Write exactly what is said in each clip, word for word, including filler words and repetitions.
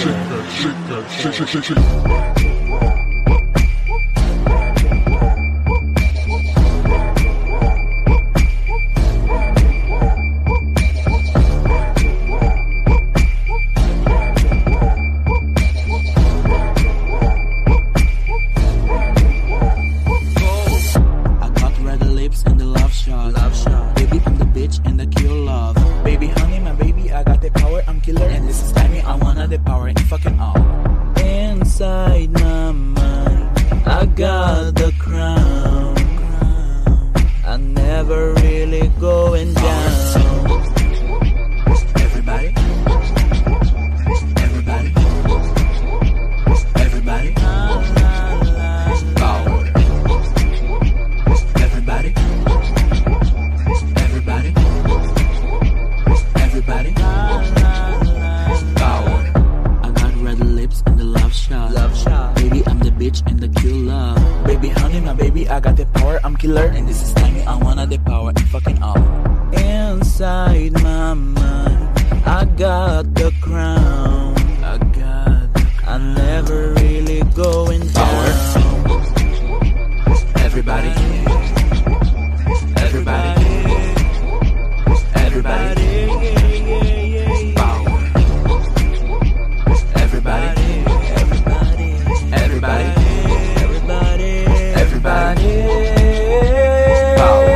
that, shake that, shake, shake, shake, shake. And the love shot, love shot. Baby, I'm the bitch and the kill love. Baby, honey, my baby, I got the power, I'm killer. And this is timing, I wanna the power and fucking all. Inside my mind, I got the crown. I'm never really going down. Everybody, everybody, everybody. Power. Everybody, everybody, everybody. Power. I got red lips and the love shot. Love shot. Baby, I'm the bitch and the kill love. Baby, honey, my baby, I got the power, I'm killer. And this is timing, I wanna the power and fucking all. Inside my mind, I got the crown. I got the crown. I'm never really going down. Everybody. Everybody, everybody, power. Everybody, everybody, everybody, everybody, everybody, power.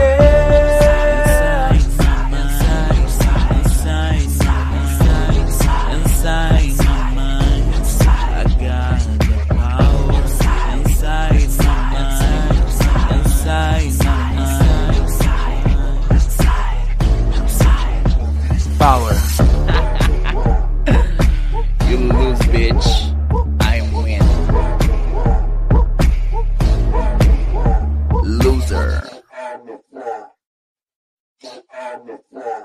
Inside, inside, inside, inside my mind, I got the power. Inside my mind, inside my power. You lose, bitch. I win. Loser.